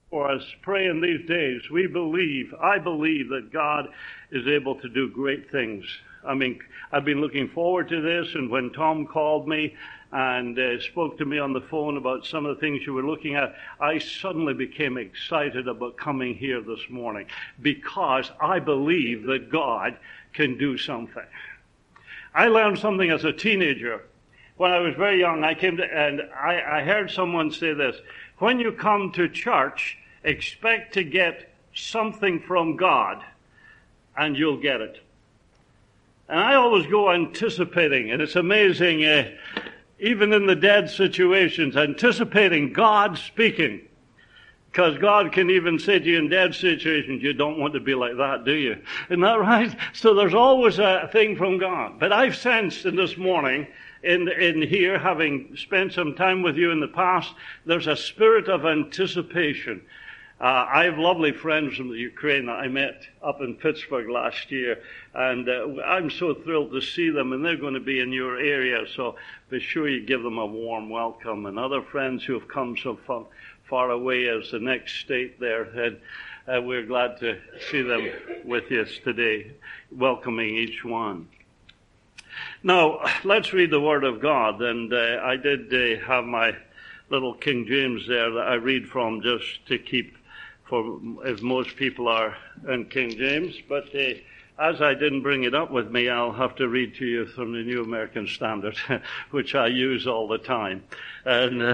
for us praying these days. I believe that God is able to do great things. I mean, I've been looking forward to this, and when Tom called me and spoke to me on the phone about some of the things you were looking at, I suddenly became excited about coming here this morning because I believe that God can do something. I learned something as a teenager. When I was very young, I heard someone say this: when you come to church, expect to get something from God, and you'll get it. And I always go anticipating, and it's amazing, even in the dead situations, anticipating God speaking. Because God can even say to you in dead situations, you don't want to be like that, do you? Isn't that right? So there's always a thing from God. But I've sensed in this morning, in here, having spent some time with you in the past, there's a spirit of anticipation. I have lovely friends from the Ukraine that I met up in Pittsburgh last year, and I'm so thrilled to see them, and they're going to be in your area, so be sure you give them a warm welcome. And other friends who have come so far away as the next state there, and we're glad to see them with us today, welcoming each one. Now, let's read the Word of God, and I did have my little King James there that I read from just to keep, as most people are in King James, but as I didn't bring it up with me, I'll have to read to you from the New American Standard, which I use all the time and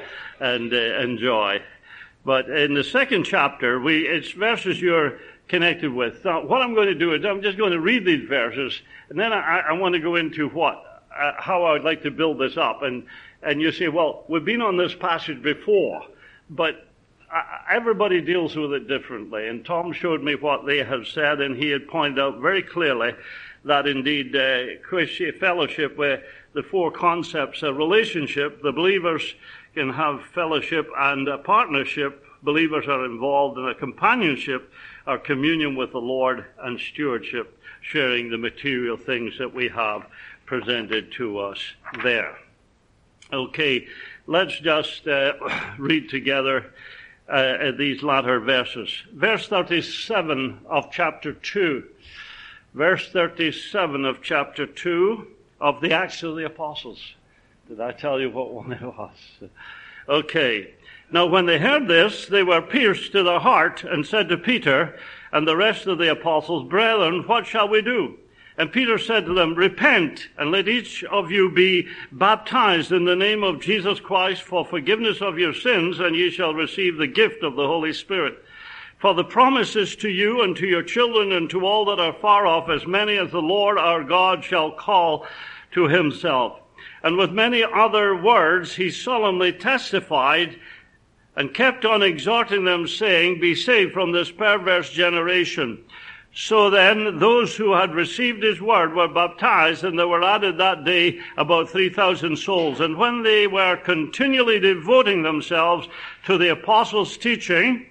enjoy. But in the second chapter, it's verses you're connected with. Now, what I'm going to do is I'm just going to read these verses, and then I want to go into how I would like to build this up. And you say, well, we've been on this passage before, but everybody deals with it differently. And Tom showed me what they have said, and he had pointed out very clearly that indeed Christian fellowship, where the four concepts of relationship, the believers can have fellowship and a partnership. Believers are involved in a companionship, or communion with the Lord, and stewardship, sharing the material things that we have presented to us there. Okay, let's just read together these latter verses. Verse 37 of chapter 2. Verse 37 of chapter 2 of the Acts of the Apostles. Did I tell you what one it was? Okay. Now when they heard this, they were pierced to their heart and said to Peter and the rest of the apostles, Brethren, what shall we do? And Peter said to them, Repent, and let each of you be baptized in the name of Jesus Christ for forgiveness of your sins, and ye shall receive the gift of the Holy Spirit. For the promise is to you and to your children and to all that are far off, as many as the Lord our God shall call to himself. And with many other words he solemnly testified and kept on exhorting them, saying, Be saved from this perverse generation. So then, those who had received his word were baptized, and there were added that day about 3,000 souls. And when they were continually devoting themselves to the apostles' teaching,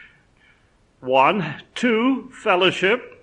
1, 2, fellowship,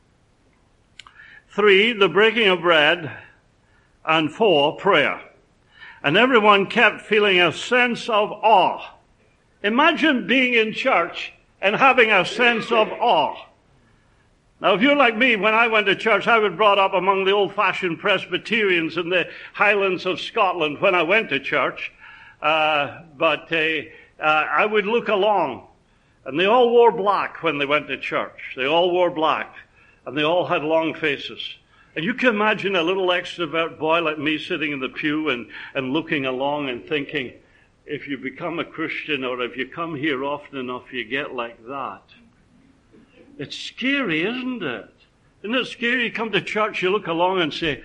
3, the breaking of bread, and 4, prayer. And everyone kept feeling a sense of awe. Imagine being in church and having a sense of awe. Now, if you're like me, when I went to church, I was brought up among the old-fashioned Presbyterians in the Highlands of Scotland when I went to church. But I would look along, and they all wore black when they went to church. They all wore black, and they all had long faces. And you can imagine a little extrovert boy like me sitting in the pew and looking along and thinking, if you become a Christian or if you come here often enough, you get like that. It's scary, isn't it? Isn't it scary? You come to church, you look along and say,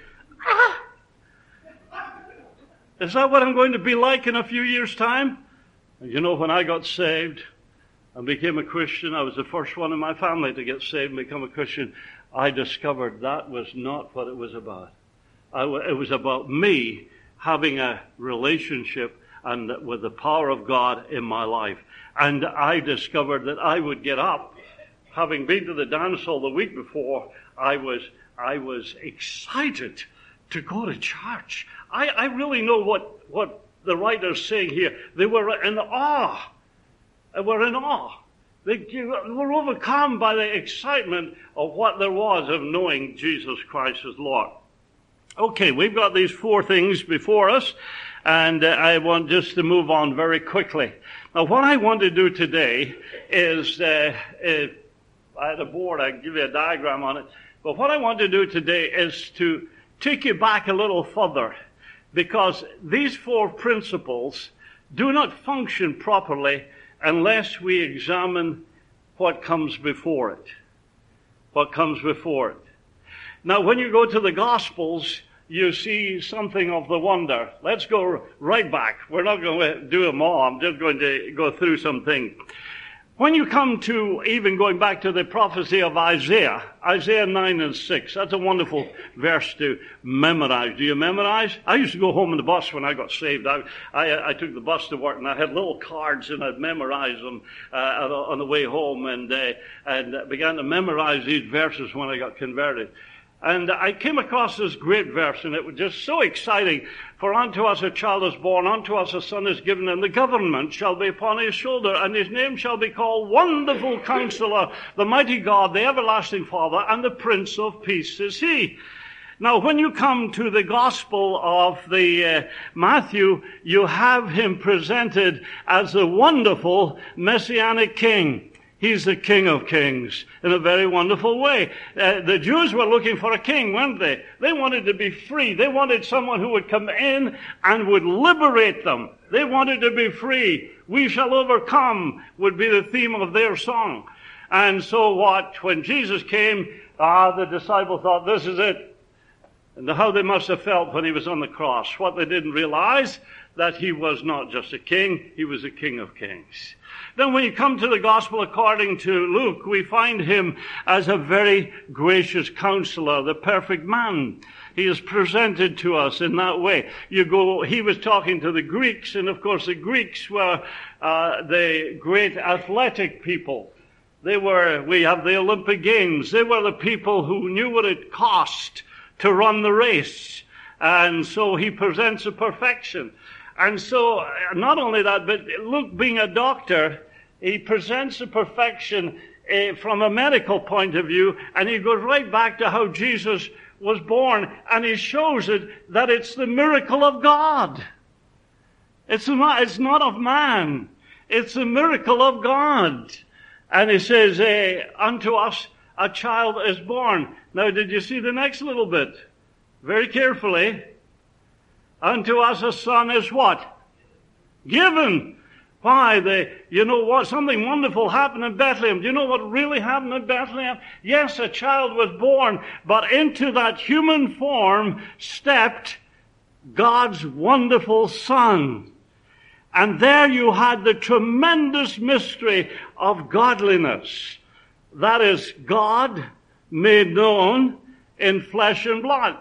is that what I'm going to be like in a few years' time? And you know, when I got saved and became a Christian, I was the first one in my family to get saved and become a Christian. I discovered that was not what it was about. It was about me having a relationship and with the power of God in my life. And I discovered that I would get up. Having been to the dance hall the week before, I was excited to go to church. I really know what the writer's saying here. They were in awe. were in awe. They were overcome by the excitement of what there was of knowing Jesus Christ as Lord. Okay, we've got these four things before us, and I want just to move on very quickly. Now, what I want to do today is, I had a board, I can give you a diagram on it, but what I want to do today is to take you back a little further, because these four principles do not function properly unless we examine what comes before it. What comes before it. Now, when you go to the Gospels, you see something of the wonder. Let's go right back. We're not going to do them all. I'm just going to go through some things. When you come to even going back to the prophecy of Isaiah 9 and 6, that's a wonderful verse to memorize. Do you memorize? I used to go home on the bus when I got saved. I took the bus to work, and I had little cards, and I'd memorize them on the way home, and began to memorize these verses when I got converted. And I came across this great verse, and it was just so exciting. For unto us a child is born, unto us a son is given, and the government shall be upon his shoulder, and his name shall be called Wonderful Counselor, the Mighty God, the Everlasting Father, and the Prince of Peace is he. Now, when you come to the Gospel of the Matthew, you have him presented as the wonderful Messianic King. He's the King of Kings in a very wonderful way. The Jews were looking for a king, weren't they? They wanted to be free. They wanted someone who would come in and would liberate them. They wanted to be free. We shall overcome would be the theme of their song. And so when Jesus came, the disciples thought, this is it. And how they must have felt when he was on the cross. What they didn't realize, that he was not just a king, he was a King of Kings. Then when you come to the Gospel according to Luke, we find him as a very gracious counselor, the perfect man. He is presented to us in that way. He was talking to the Greeks, and of course the Greeks were the great athletic people. We have the Olympic Games. They were the people who knew what it cost to run the race. And so he presents a perfection. And so, not only that, but Luke being a doctor, he presents a perfection from a medical point of view, and he goes right back to how Jesus was born, and he shows it that it's the miracle of God. It's not of man. It's the miracle of God. And he says, unto us a child is born. Now, did you see the next little bit? Very carefully. Unto us a son is what? Given. Why? You know what? Something wonderful happened in Bethlehem. Do you know what really happened in Bethlehem? Yes, a child was born, but into that human form stepped God's wonderful Son. And there you had the tremendous mystery of godliness. That is, God made known in flesh and blood.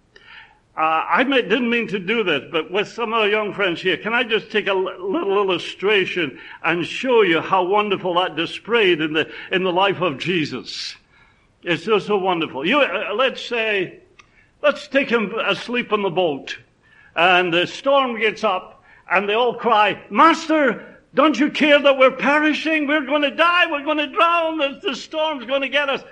I didn't mean to do this, but with some of our young friends here, can I just take a little illustration and show you how wonderful that displayed in the life of Jesus? It's just so wonderful. Let's take him asleep on the boat, and the storm gets up, and they all cry, Master, don't you care that we're perishing? We're going to die. We're going to drown. The storm's going to get us.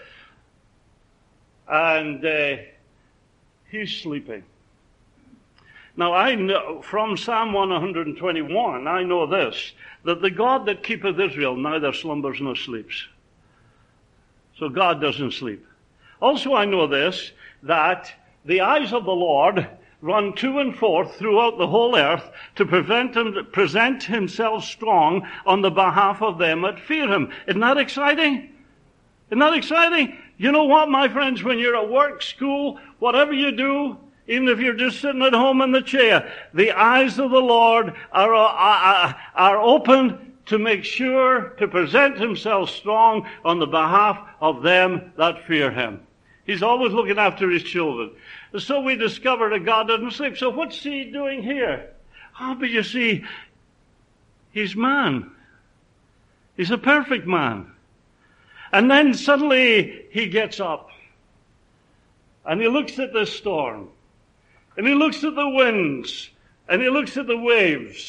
And he's sleeping. Now I know, from Psalm 121, I know this, that the God that keepeth Israel neither slumbers nor sleeps. So God doesn't sleep. Also I know this, that the eyes of the Lord run to and forth throughout the whole earth to present himself strong on the behalf of them that fear him. Isn't that exciting? Isn't that exciting? You know what, my friends, when you're at work, school, whatever you do, even if you're just sitting at home in the chair, the eyes of the Lord are open to make sure to present himself strong on the behalf of them that fear him. He's always looking after his children. So we discover that God doesn't sleep. So what's he doing here? But you see, he's man. He's a perfect man. And then suddenly he gets up. And he looks at the storm. And he looks at the winds. And he looks at the waves.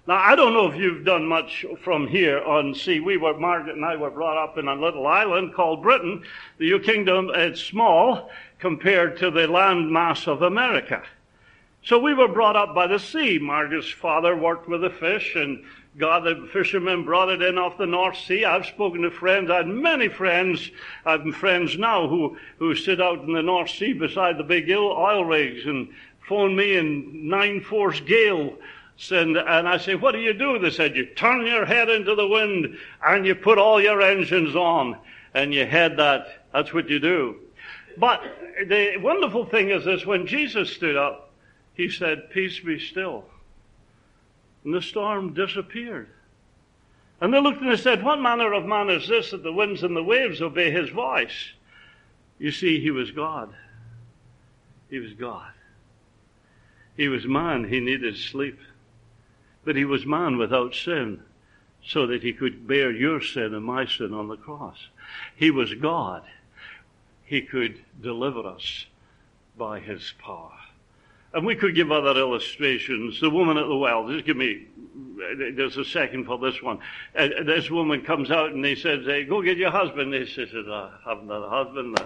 Now, I don't know if you've done much from here on sea. Margaret and I were brought up in a little island called Britain. The kingdom, it's small compared to the land mass of America. So we were brought up by the sea. Margaret's father worked with the fish, and the fishermen brought it in off the North Sea. I've spoken to friends. I had many friends. I have friends now who sit out in the North Sea beside the big oil rigs and phone me in 9-force gale. And I say, what do you do? They said, you turn your head into the wind and you put all your engines on and you head that. That's what you do. But the wonderful thing is this, when Jesus stood up, he said, peace be still. And the storm disappeared. And they looked and they said, what manner of man is this that the winds and the waves obey his voice? You see, he was God. He was God. He was man. He needed sleep. But he was man without sin, so that he could bear your sin and my sin on the cross. He was God. He could deliver us by his power. And we could give other illustrations. The woman at the well, there's a second for this one. This woman comes out and he says, hey, go get your husband. She says, I haven't had a husband.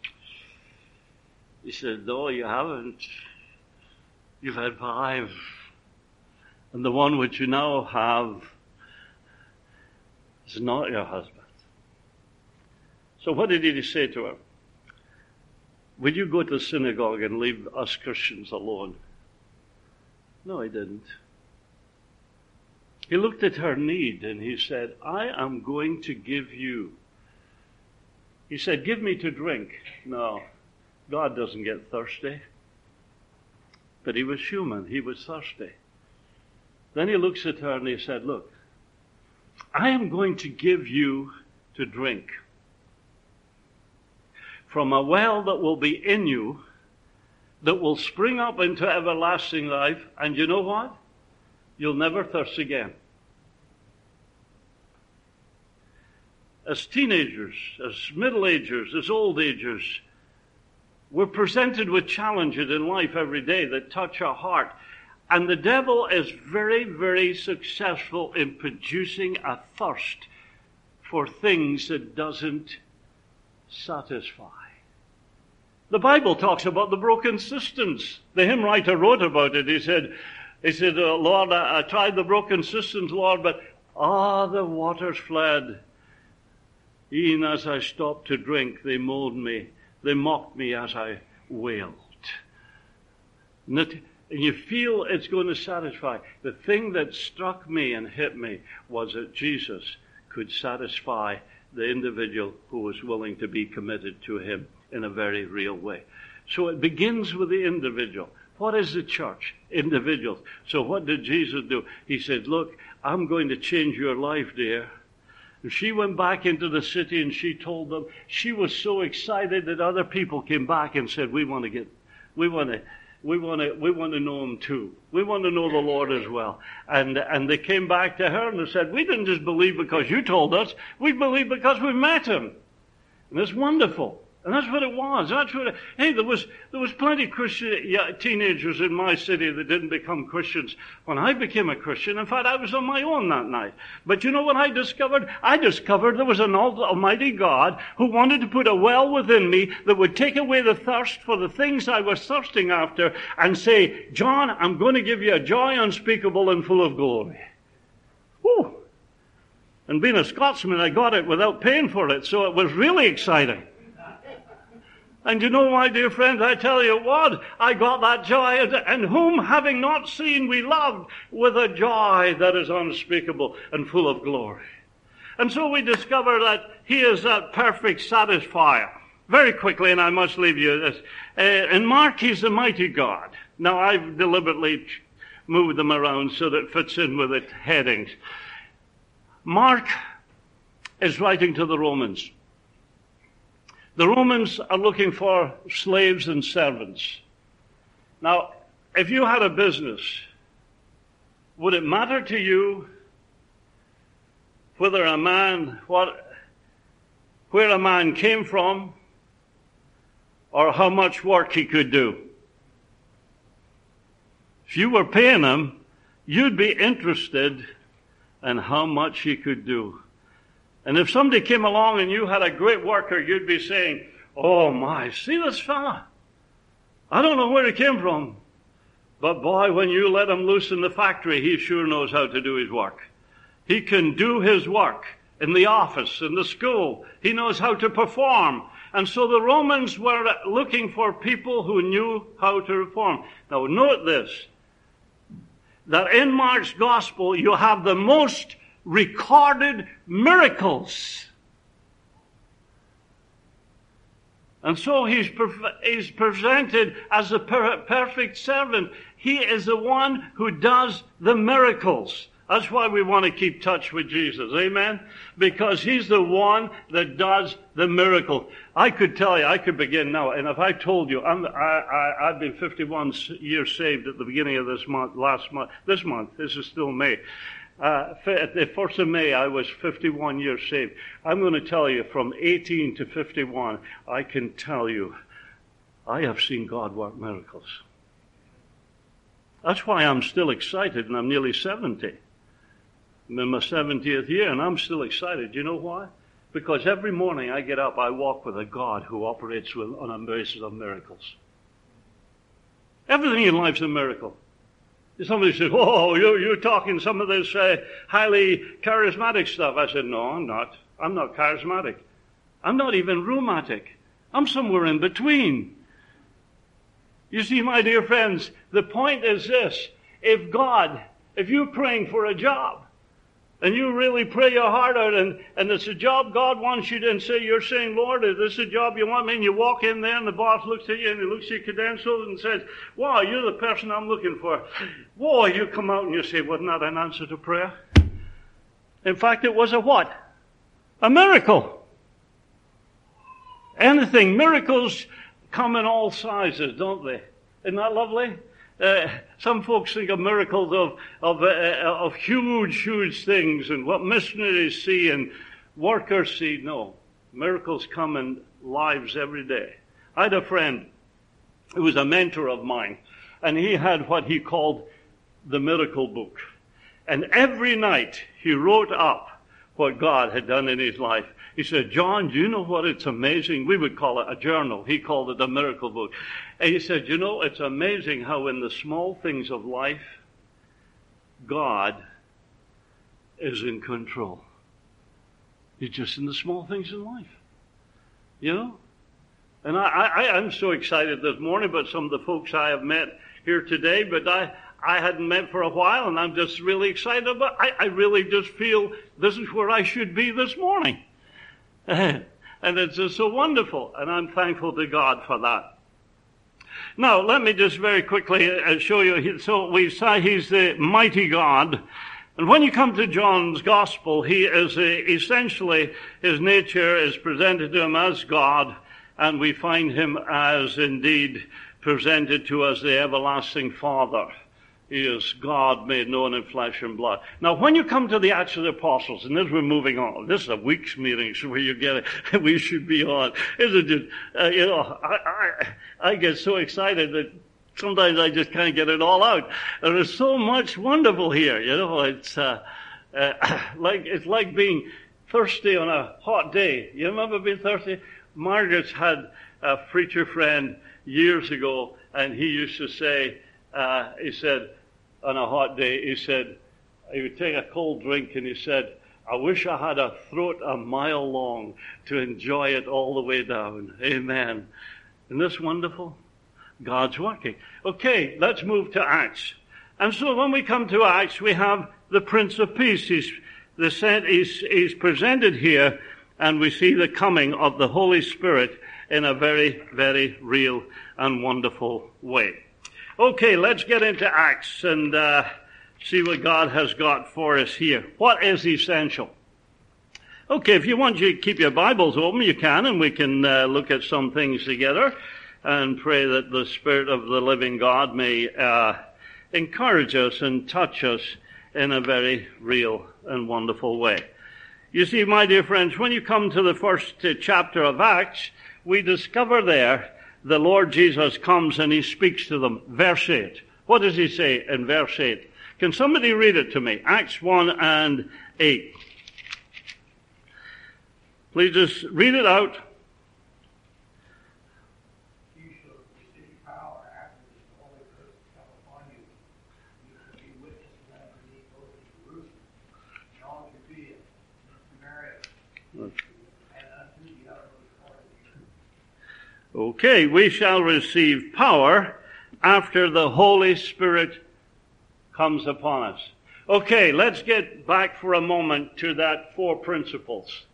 He said, no, you haven't. You've had 5. And the one which you now have is not your husband. So what did he say to her? Will you go to the synagogue and leave us Christians alone? No, he didn't. He looked at her need and he said, I am going to give you. He said, give me to drink. No, God doesn't get thirsty. But he was human. He was thirsty. Then he looks at her and he said, look, I am going to give you to drink from a well that will be in you, that will spring up into everlasting life. And you know what? You'll never thirst again. As teenagers, as middle-agers, as old-agers, we're presented with challenges in life every day that touch our heart. And the devil is very, very successful in producing a thirst for things that doesn't satisfy. The Bible talks about the broken cisterns. The hymn writer wrote about it. He said, Lord, I tried the broken cisterns, Lord, but the waters fled. Even as I stopped to drink, they mocked me as I wailed. And you feel it's going to satisfy. The thing that struck me and hit me was that Jesus could satisfy the individual who was willing to be committed to him in a very real way. So it begins with the individual. What is the church? Individuals. So what did Jesus do? He said, look, I'm going to change your life, dear. And she went back into the city and she told them. She was so excited that other people came back and said, we want to know him too. We want to know the Lord as well. And they came back to her and they said, we didn't just believe because you told us. We believe because we met him. And it's wonderful. And that's what it was. There was plenty of Christian teenagers in my city that didn't become Christians when I became a Christian. In fact, I was on my own that night. But you know what I discovered? I discovered there was an almighty God who wanted to put a well within me that would take away the thirst for the things I was thirsting after and say, John, I'm going to give you a joy unspeakable and full of glory. Whew. And being a Scotsman, I got it without paying for it, so it was really exciting. And you know, my dear friends, I tell you what, I got that joy, and whom having not seen we loved with a joy that is unspeakable and full of glory. And so we discover that he is that perfect satisfier. Very quickly, and I must leave you this. In Mark, he's the mighty God. Now, I've deliberately moved them around so that it fits in with the headings. Mark is writing to the Romans. The Romans are looking for slaves and servants. Now, if you had a business, would it matter to you where a man came from or how much work he could do? If you were paying him, you'd be interested in how much he could do. And if somebody came along and you had a great worker, you'd be saying, oh my, see this fella? I don't know where he came from. But boy, when you let him loose in the factory, he sure knows how to do his work. He can do his work in the office, in the school. He knows how to perform. And so the Romans were looking for people who knew how to perform. Now note this, that in Mark's gospel you have the most recorded miracles. And so he's presented as a perfect servant. He is the one who does the miracles. That's why we want to keep touch with Jesus. Amen? Because he's the one that does the miracle. I could tell you, I could begin now, and if I told you, I've been 51 years saved at the beginning of this month, this is still May. At the 1st of May, I was 51 years saved. I'm going to tell you, from 18 to 51, I can tell you, I have seen God work miracles. That's why I'm still excited, and I'm nearly 70. I'm in my 70th year, and I'm still excited. You know why? Because every morning I get up, I walk with a God who operates on a basis of miracles. Everything in life's a miracle. Somebody says, oh, you're talking some of this highly charismatic stuff. I said, no, I'm not. I'm not charismatic. I'm not even rheumatic. I'm somewhere in between. You see, my dear friends, the point is this. If you're praying for a job, and you really pray your heart out, and it's a job God wants you to, and you're saying, Lord, is this a job you want me? And you walk in there, and the boss looks at you, and he looks at your credentials, and says, wow, you're the person I'm looking for. Whoa, you come out and you say, wasn't that an answer to prayer? In fact, it was a what? A miracle. Miracles come in all sizes, don't they? Isn't that lovely? Some folks think of miracles of huge things and what missionaries see and workers see. No, miracles come in lives every day. I had a friend who was a mentor of mine, and he had what he called the miracle book. And every night he wrote up what God had done in his life. He said, John, do you know what? It's amazing. We would call it a journal. He called it a miracle book. And he said, you know, it's amazing how in the small things of life, God is in control. He's just in the small things in life. You know? And I'm so excited this morning about some of the folks I have met here today, but I hadn't met for a while, and I'm just really excited about it. I really just feel this is where I should be this morning. And it's just so wonderful, and I'm thankful to God for that. Now, let me just very quickly show you. So we say he's the mighty God. And when you come to John's Gospel, he is essentially, his nature is presented to him as God, and we find him as indeed presented to us the everlasting Father. He is God made known in flesh and blood. Now, when you come to the Acts of the Apostles, and as we're moving on, this is a week's meeting, so where you get it, we should be on. Isn't it? I get so excited that sometimes I just can't get it all out. There is so much wonderful here. You know, it's like being thirsty on a hot day. You remember being thirsty? Margaret's had a preacher friend years ago, and he used to say, he said, on a hot day, he said, he would take a cold drink, and he said, I wish I had a throat a mile long to enjoy it all the way down. Amen. Isn't this wonderful? God's working. Okay, let's move to Acts. And so when we come to Acts, we have the Prince of Peace. He's presented here, and we see the coming of the Holy Spirit in a very, very real and wonderful way. Okay, let's get into Acts and see what God has got for us here. What is essential? Okay, if you want to keep your Bibles open, you can, and we can look at some things together and pray that the Spirit of the living God may encourage us and touch us in a very real and wonderful way. You see, my dear friends, when you come to the first chapter of Acts, we discover there the Lord Jesus comes and he speaks to them. Verse 8. What does he say in verse 8? Can somebody read it to me? Acts 1 and 8. Please just read it out. You shall receive power after this Holy Ghost come upon you. You shall be witnesses unto me both in Jerusalem and all Judea and Samaria and unto the uttermost part of the earth. Okay, we shall receive power after the Holy Spirit comes upon us. Okay, let's get back for a moment to that 4 principles.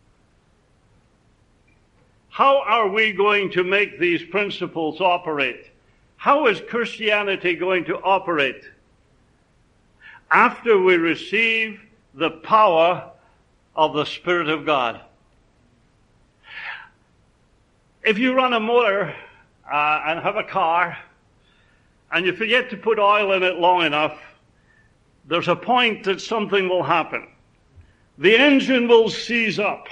How are we going to make these principles operate? How is Christianity going to operate? After we receive the power of the Spirit of God. If you run a motor and have a car, and you forget to put oil in it long enough, there's a point that something will happen. The engine will seize up.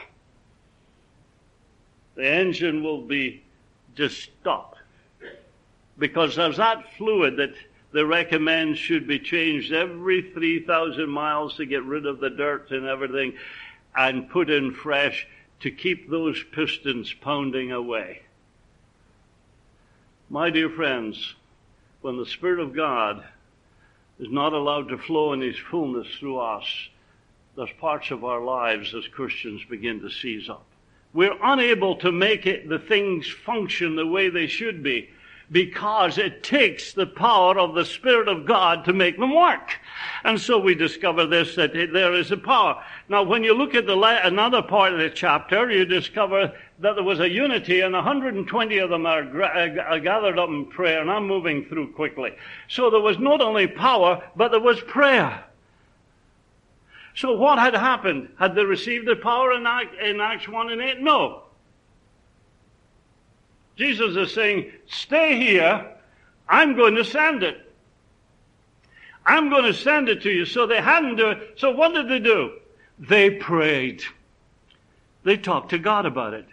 The engine will be just stopped. Because there's that fluid that they recommend should be changed every 3,000 miles to get rid of the dirt and everything, and put in fresh to keep those pistons pounding away. My dear friends, when the Spirit of God is not allowed to flow in His fullness through us, there's parts of our lives as Christians begin to seize up. We're unable to make the things function the way they should be because it takes the power of the Spirit of God to make them work. And so we discover this, that there is a power. Now, when you look at another part of the chapter, you discover that there was a unity, and 120 of them are gathered up in prayer, and I'm moving through quickly. So there was not only power, but there was prayer. So what had happened? Had they received the power in Acts 1 and 8? No. Jesus is saying, stay here. I'm going to send it. I'm going to send it to you. So they hadn't done it. So what did they do? They prayed. They talked to God about it.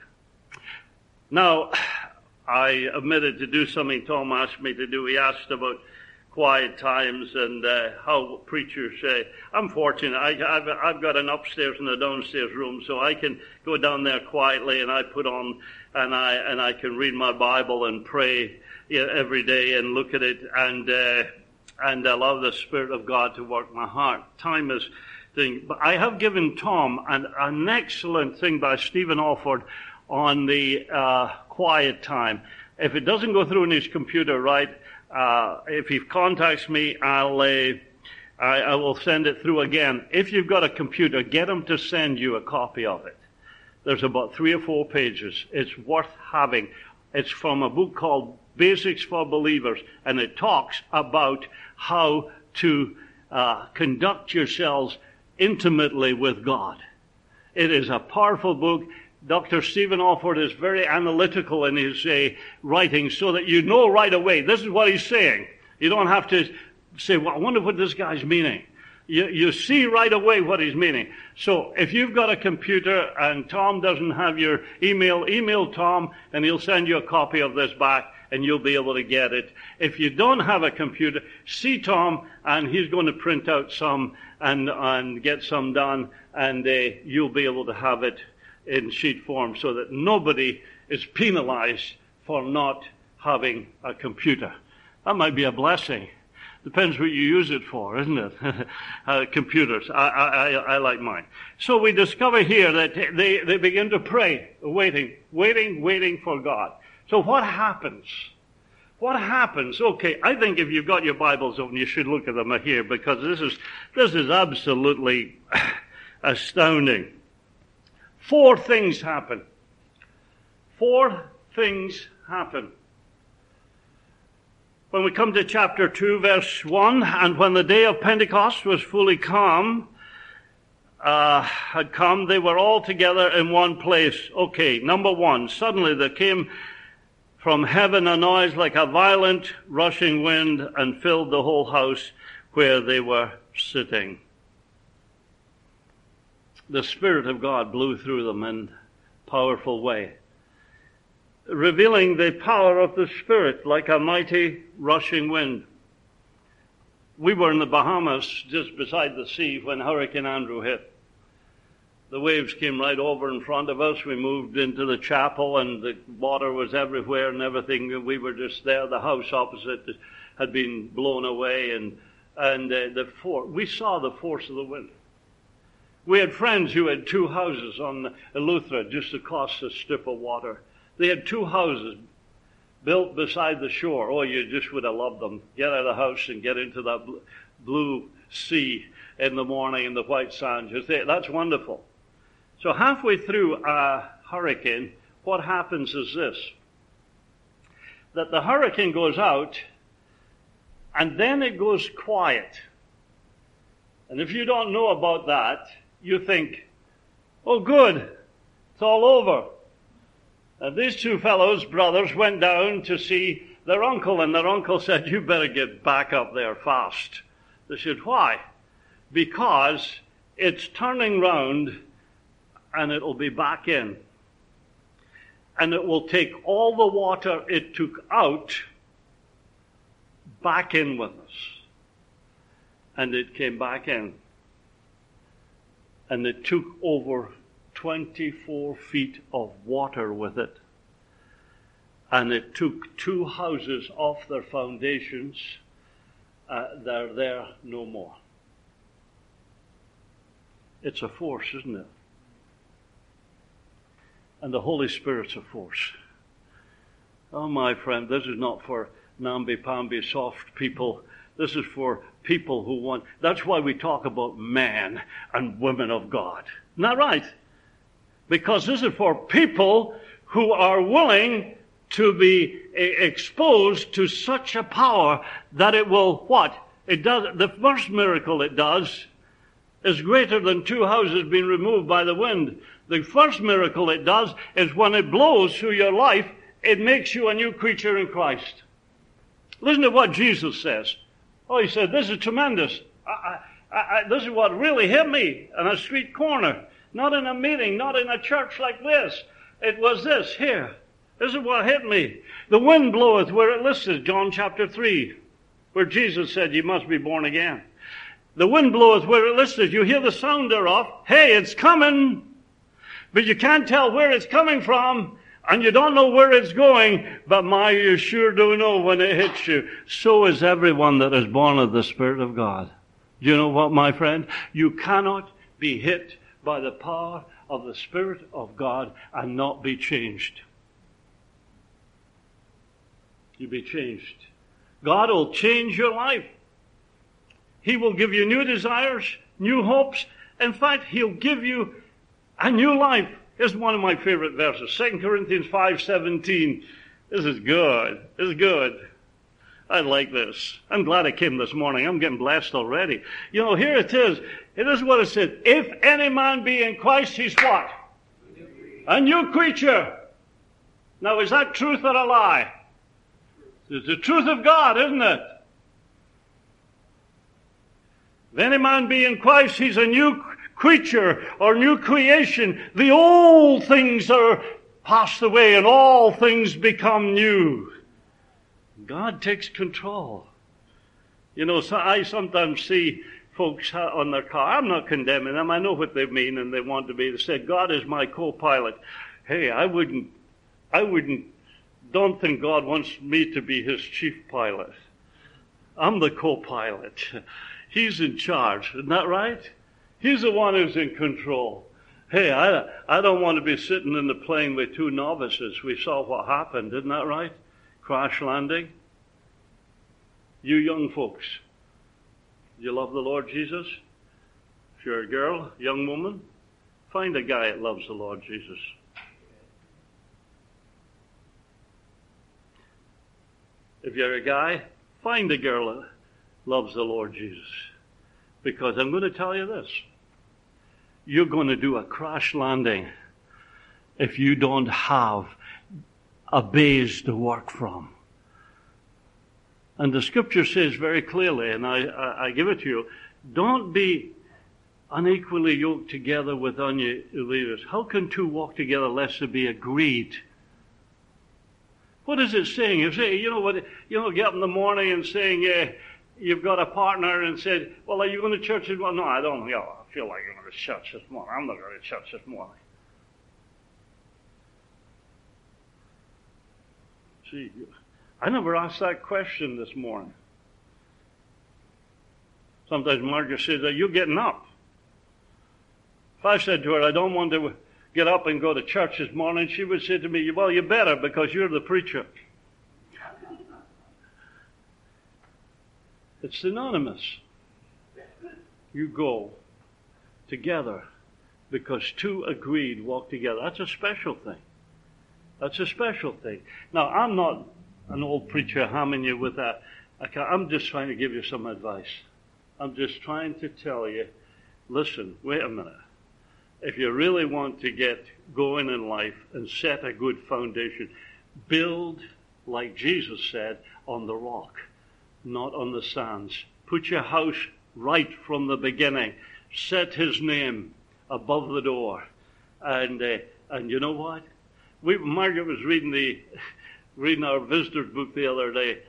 Now, I admitted to do something Tom asked me to do. He asked about quiet times and how preachers say. I'm fortunate. I've got an upstairs and a downstairs room, so I can go down there quietly and I put on and I can read my Bible and pray every day and look at it and allow the Spirit of God to work my heart. Time is thing. But I have given Tom an excellent thing by Stephen Alford on the quiet time. If it doesn't go through in his computer right, if he contacts me, I will send it through again. If you've got a computer, get him to send you a copy of it. There's about 3 or 4 pages. It's worth having. It's from a book called Basics for Believers, and it talks about how to conduct yourselves intimately with God. It is a powerful book. Dr. Stephen Alford is very analytical in his writing so that you know right away, this is what he's saying. You don't have to say, well, I wonder what this guy's meaning. You see right away what he's meaning. So if you've got a computer and Tom doesn't have your email Tom and he'll send you a copy of this back and you'll be able to get it. If you don't have a computer, see Tom and he's going to print out some and get some done and you'll be able to have it in sheet form so that nobody is penalized for not having a computer. That might be a blessing. Depends what you use it for, isn't it? Computers. I like mine. So we discover here that they begin to pray, waiting for God. So what happens? What happens? Okay, I think if you've got your Bibles open, you should look at them here because this is absolutely astounding. 4 things happen. 4 things happen. When we come to chapter 2, verse 1, and when the day of Pentecost was fully come, they were all together in one place. Okay, number 1, suddenly there came from heaven a noise like a violent rushing wind and filled the whole house where they were sitting. The Spirit of God blew through them in a powerful way, revealing the power of the Spirit like a mighty rushing wind. We were in the Bahamas, just beside the sea, when Hurricane Andrew hit. The waves came right over in front of us. We moved into the chapel, and the water was everywhere and everything. We were just there. The house opposite had been blown away, and we saw the force of the wind. We had friends who had 2 houses on Eleuthera, just across a strip of water. They had 2 houses built beside the shore. Oh, you just would have loved them. Get out of the house and get into that blue sea in the morning in the white sand. That's wonderful. So halfway through a hurricane, what happens is this. That the hurricane goes out, and then it goes quiet. And if you don't know about that, you think, oh good, it's all over. And these 2 fellows, brothers, went down to see their uncle, and their uncle said, you better get back up there fast. They said, why? Because it's turning round and it'll be back in. And it will take all the water it took out back in with us. And it came back in. And it took over 24 feet of water with it. And it took 2 houses off their foundations. They're there no more. It's a force, isn't it? And the Holy Spirit's a force. Oh, my friend, this is not for namby-pamby soft people. This is for people who want... That's why we talk about men and women of God. Isn't that right? Because this is for people who are willing to be exposed to such a power that it will, what? It does. The first miracle it does is greater than 2 houses being removed by the wind. The first miracle it does is when it blows through your life, it makes you a new creature in Christ. Listen to what Jesus says. Oh, he said, this is tremendous. This is what really hit me on a street corner. Not in a meeting, not in a church like this. It was this here. This is what hit me. The wind bloweth where it listeth, John chapter 3, where Jesus said, you must be born again. The wind bloweth where it listeth. You hear the sound thereof. Hey, it's coming. But you can't tell where it's coming from, and you don't know where it's going, but you sure do know when it hits you. So is everyone that is born of the Spirit of God. Do you know what, my friend? You cannot be hit by the power of the Spirit of God and not be changed. You'll be changed. God will change your life. He will give you new desires, new hopes. In fact, He'll give you a new life. Here's one of my favorite verses, 2 Corinthians 5:17. This is good. This is good. I like this. I'm glad I came this morning. I'm getting blessed already. You know, here it is. It is what it says. If any man be in Christ, he's what? A new creature. Now, is that truth or a lie? It's the truth of God, isn't it? If any man be in Christ, he's a new creature or new creation. The old things are passed away and all things become new. God takes control. You know, so I sometimes see folks on their car. I'm not condemning them. I know what they mean and they want to be. They say, God is my co-pilot. Hey, don't think God wants me to be His chief pilot. I'm the co-pilot. He's in charge. Isn't that right? He's the one who's in control. Hey, I don't want to be sitting in the plane with 2 novices. We saw what happened. Isn't that right? Crash landing. You young folks, do you love the Lord Jesus? If you're a girl, young woman, find a guy that loves the Lord Jesus. If you're a guy, find a girl that loves the Lord Jesus. Because I'm going to tell you this. You're going to do a crash landing if you don't have a base to work from. And the Scripture says very clearly, and I give it to you, don't be unequally yoked together with unbelievers. How can 2 walk together lest they be agreed? What is it saying? It's saying, get up in the morning and saying, you've got a partner and said, well, are you going to church this morning? No, I don't. I feel like I'm going to church this morning. I'm not going to church this morning. See, I never asked that question this morning. Sometimes Margaret says, are you getting up? If I said to her, I don't want to get up and go to church this morning, she would say to me, well, you better, because you're the preacher. It's synonymous. You go together because two agreed walk together. That's a special thing. That's a special thing. Now, I'm not an old preacher hamming you with that. I'm just trying to give you some advice. I'm just trying to tell you, listen, wait a minute. If you really want to get going in life and set a good foundation, build, like Jesus said, on the rock, not on the sands. Put your house right from the beginning. Set his name above the door. And you know what? Margaret was reading our visitor's book the other day,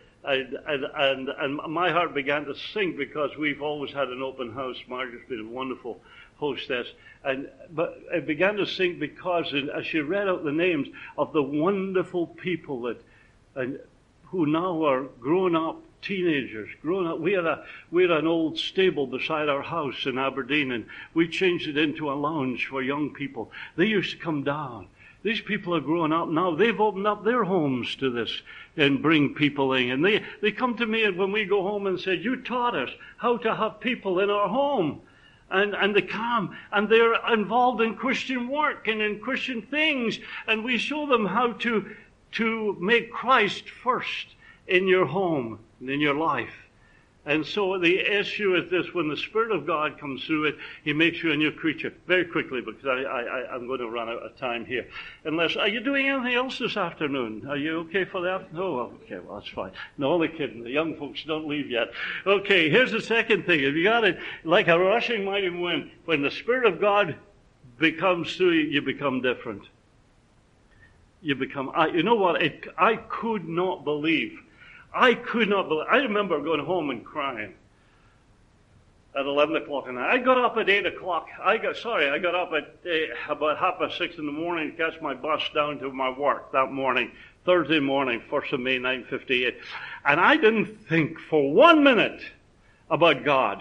and my heart began to sink because we've always had an open house. Margaret's been a wonderful hostess, but it began to sink because as she read out the names of the wonderful people who now are grown up, teenagers, grown up. We had an old stable beside our house in Aberdeen, and we changed it into a lounge for young people. They used to come down. These people are growing up now. They've opened up their homes to this and bring people in. And they come to me when we go home and say, you taught us how to have people in our home. And they come, and they're involved in Christian work and in Christian things. And we show them how to make Christ first in your home and in your life. And so the issue is this: when the Spirit of God comes through it, He makes you a new creature. Very quickly, because I'm going to run out of time here. Are you doing anything else this afternoon? Are you okay for that? No? Okay, well, that's fine. No, only kidding. The young folks don't leave yet. Okay, here's the second thing. If you got it, like a rushing mighty wind, when the Spirit of God becomes through you, you become different. You become, you know what? I could not believe. I remember going home and crying at 11 o'clock at night. I got up at 8 o'clock. I got up at about 6:30 in the morning to catch my bus down to my work that morning, Thursday morning, 1st of May, 1958. And I didn't think for 1 minute about God.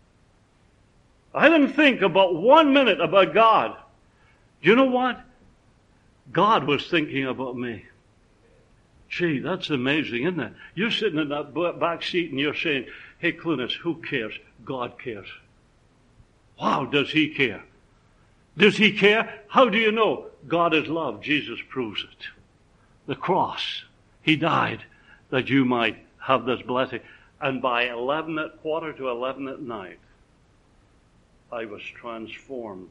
I didn't think about 1 minute about God. Do you know what? God was thinking about me. Gee, that's amazing, isn't it? You're sitting in that back seat and you're saying, hey, Clunas, who cares? God cares. Wow, does He care? Does He care? How do you know? God is love. Jesus proves it. The cross. He died that you might have this blessing. And by 11:45 at night, I was transformed.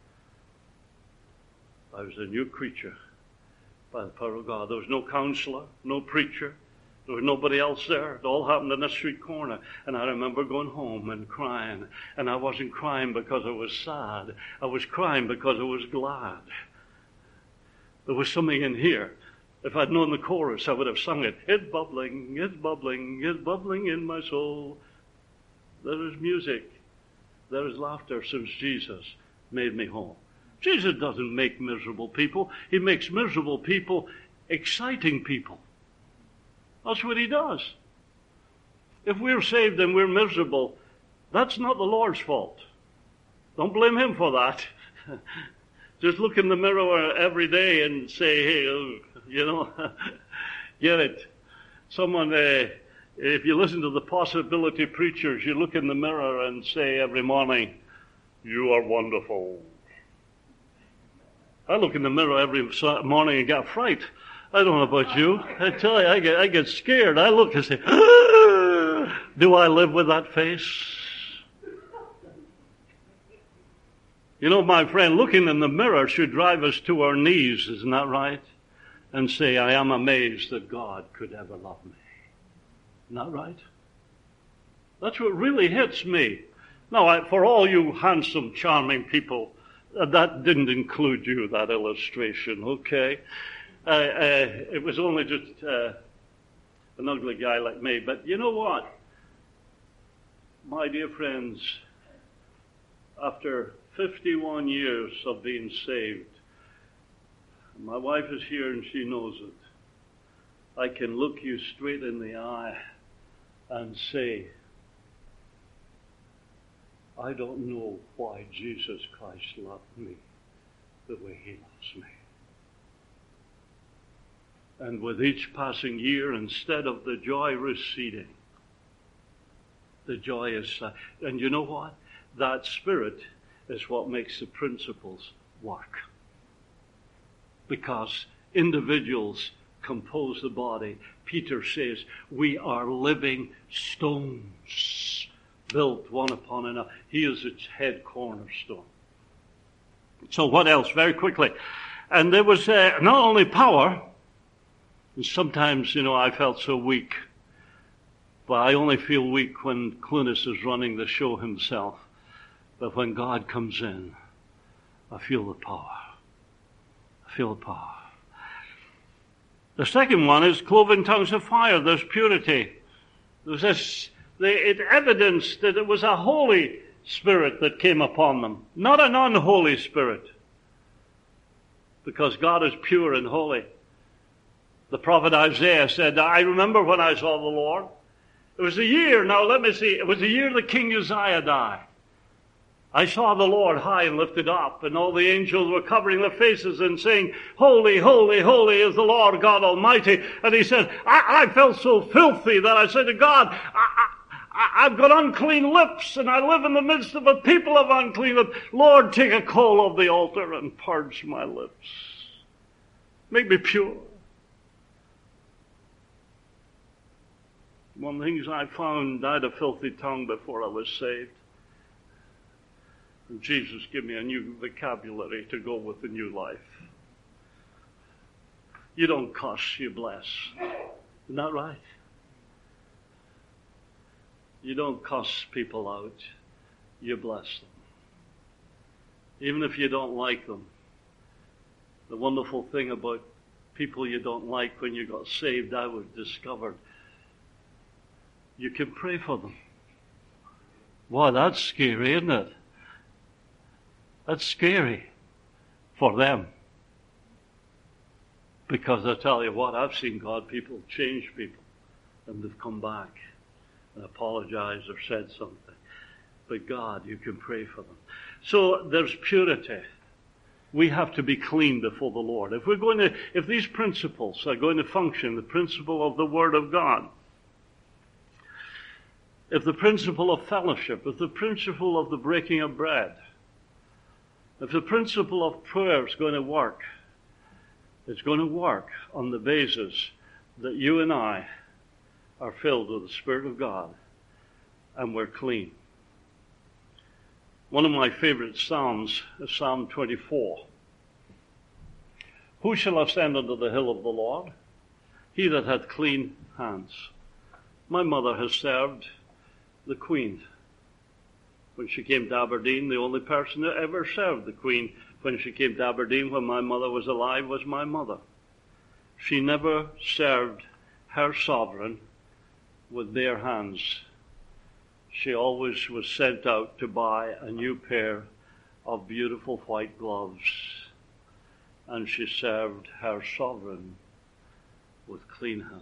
I was a new creature. By the power of God. There was no counselor, no preacher. There was nobody else there. It all happened in a street corner. And I remember going home and crying. And I wasn't crying because I was sad. I was crying because I was glad. There was something in here. If I'd known the chorus, I would have sung it. It's bubbling, it's bubbling, it's bubbling in my soul. There is music. There is laughter since Jesus made me whole. Jesus doesn't make miserable people. He makes miserable people exciting people. That's what He does. If we're saved and we're miserable, that's not the Lord's fault. Don't blame Him for that. Just look in the mirror every day and say, hey, get it. Someone, if you listen to the possibility preachers, you look in the mirror and say every morning, you are wonderful. I look in the mirror every morning and get fright. I don't know about you. I tell you, I get scared. I look and say, do I live with that face? You know, my friend, looking in the mirror should drive us to our knees, isn't that right? And say, I am amazed that God could ever love me. Isn't that right? That's what really hits me. Now, for all you handsome, charming people, that didn't include you, that illustration, okay? It was only just an ugly guy like me. But you know what? My dear friends, after 51 years of being saved, my wife is here and she knows it. I can look you straight in the eye and say, I don't know why Jesus Christ loved me the way he loves me. And with each passing year, instead of the joy receding, the joy is, and you know what? That Spirit is what makes the principles work. Because individuals compose the body. Peter says, we are living stones, built one upon another. He is its head cornerstone. So what else? Very quickly. And there was not only power, and sometimes, I felt so weak. But I only feel weak when Clunas is running the show himself. But when God comes in, I feel the power. I feel the power. The second one is cloven tongues of fire. There's purity. There's this, it evidenced that it was a Holy Spirit that came upon them, not an unholy spirit. Because God is pure and holy. The prophet Isaiah said, I remember when I saw the Lord. It was the year, now let me see, it was the year that King Uzziah died. I saw the Lord high and lifted up, and all the angels were covering their faces and saying, Holy, holy, holy is the Lord God Almighty. And he said, I felt so filthy that I said to God, I've got unclean lips, and I live in the midst of a people of unclean lips. Lord, take a coal of the altar and purge my lips. Make me pure. One of the things I found, I had a filthy tongue before I was saved. And Jesus gave me a new vocabulary to go with the new life. You don't cuss, you bless. Isn't that right? You don't cuss people out, you bless them. Even if you don't like them. The wonderful thing about people you don't like when you got saved, I was discovered, you can pray for them. Wow, that's scary, isn't it? That's scary for them. Because I tell you what, I've seen God people change people, and they've come back and apologized or said something. But God, you can pray for them. So there's purity. We have to be clean before the Lord. If these principles are going to function, the principle of the Word of God, if the principle of fellowship, if the principle of the breaking of bread, if the principle of prayer is going to work, it's going to work on the basis that you and I are filled with the Spirit of God and we're clean. One of my favorite Psalms is Psalm 24. Who shall ascend unto the hill of the Lord? He that hath clean hands. My mother has served the Queen. When she came to Aberdeen, the only person that ever served the Queen when she came to Aberdeen when my mother was alive was my mother. She never served her sovereign with bare hands. She always was sent out to buy a new pair of beautiful white gloves, and she served her sovereign with clean hands.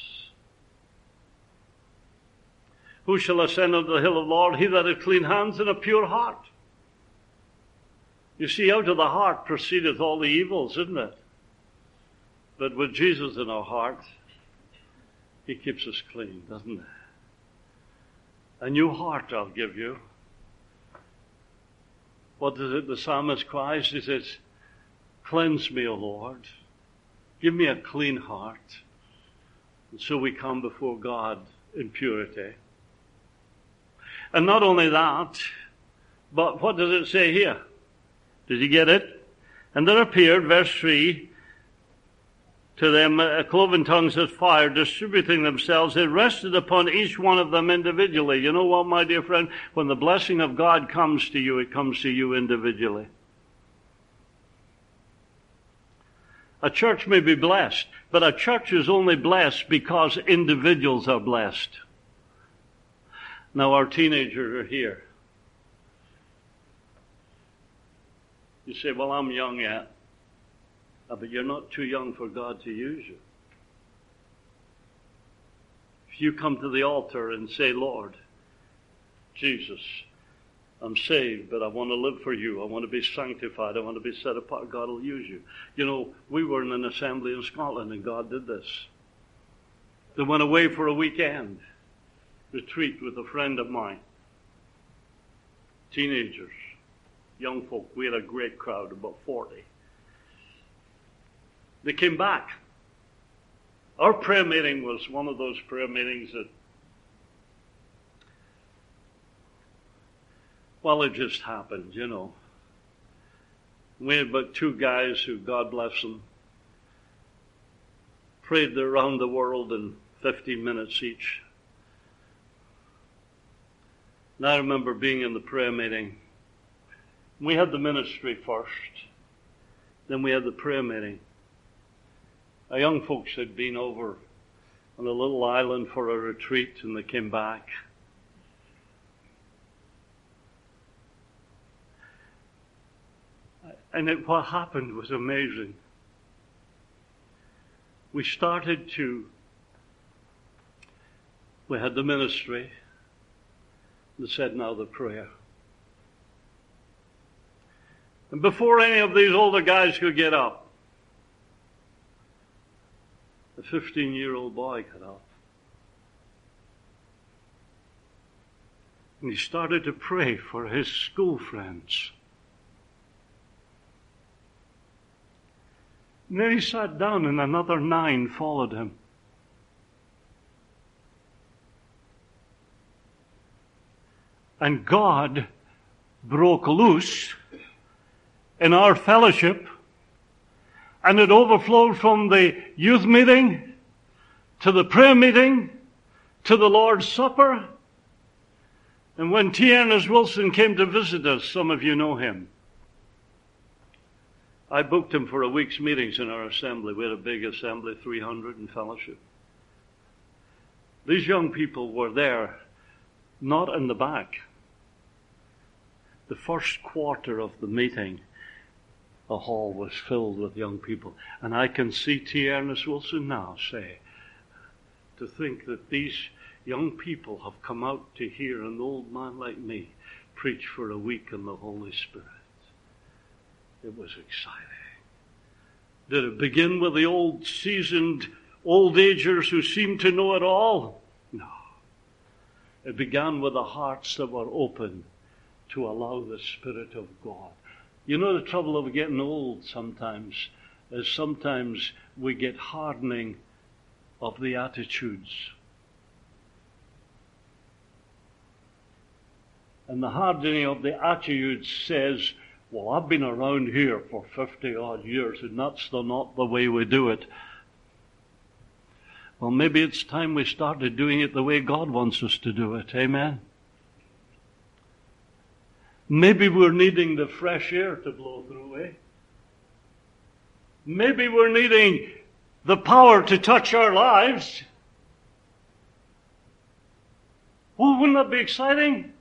Who shall ascend unto the hill of the Lord? He that hath clean hands and a pure heart. You see, out of the heart proceedeth all the evils, isn't it? But with Jesus in our heart, he keeps us clean, doesn't he? A new heart I'll give you. What is it the psalmist cries? He says, cleanse me, O Lord. Give me a clean heart. And so we come before God in purity. And not only that, but what does it say here? Did you get it? And there appeared, verse 3, to them cloven tongues of fire, distributing themselves. It rested upon each one of them individually. You know what, my dear friend? When the blessing of God comes to you, it comes to you individually. A church may be blessed, but a church is only blessed because individuals are blessed. Now our teenagers are here. You say, well, I'm young yet. But you're not too young for God to use you. If you come to the altar and say, Lord, Jesus, I'm saved, but I want to live for you. I want to be sanctified. I want to be set apart. God will use you. You know, we were in an assembly in Scotland, and God did this. They went away for a weekend retreat with a friend of mine. Teenagers, young folk. We had a great crowd, about 40. They came back. Our prayer meeting was one of those prayer meetings that, well, it just happened, you know. We had about 2 guys who, God bless them, prayed around the world in 15 minutes each. And I remember being in the prayer meeting. We had the ministry first. Then we had the prayer meeting. Our young folks had been over on a little island for a retreat, and they came back. And what happened was amazing. We had the ministry. They said, now the prayer. And before any of these older guys could get up, a 15-year-old boy got up. And he started to pray for his school friends. And then he sat down and another 9 followed him. And God broke loose in our fellowship, and it overflowed from the youth meeting to the prayer meeting to the Lord's Supper. And when T. Ernest Wilson came to visit us, some of you know him, I booked him for a week's meetings in our assembly. We had a big assembly, 300 in fellowship. These young people were there, not in the back. The first quarter of the meeting, the hall was filled with young people. And I can see T. Ernest Wilson now say, to think that these young people have come out to hear an old man like me preach for a week in the Holy Spirit. It was exciting. Did it begin with the old seasoned old-agers who seemed to know it all? No. It began with the hearts that were open to allow the Spirit of God. You know, the trouble of getting old sometimes is sometimes we get hardening of the attitudes. And the hardening of the attitudes says, well, I've been around here for 50-odd years, and that's not the way we do it. Well, maybe it's time we started doing it the way God wants us to do it. Amen? Maybe we're needing the fresh air to blow through, eh? Maybe we're needing the power to touch our lives. Oh, wouldn't that be exciting?